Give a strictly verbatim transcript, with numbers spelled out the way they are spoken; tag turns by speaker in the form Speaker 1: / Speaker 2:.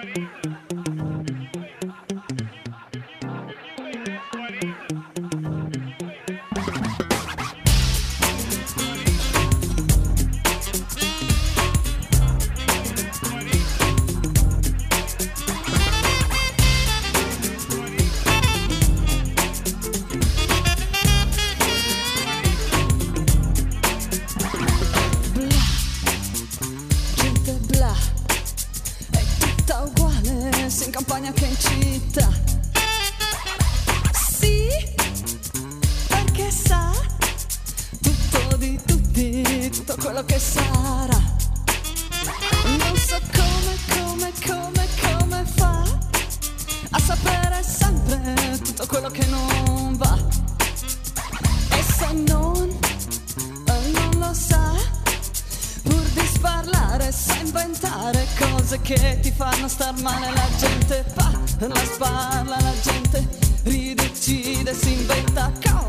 Speaker 1: In campagna che in città. Sì, perché sa tutto di tutti, tutto quello che sarà. Non so come, come, come, come fa a sapere sempre tutto quello che non va. E se non, non lo sa, pur di sparlare, sa inventare cose che ti fanno star male. La gente parla, sparla, la gente ride, uccide, si inventa cose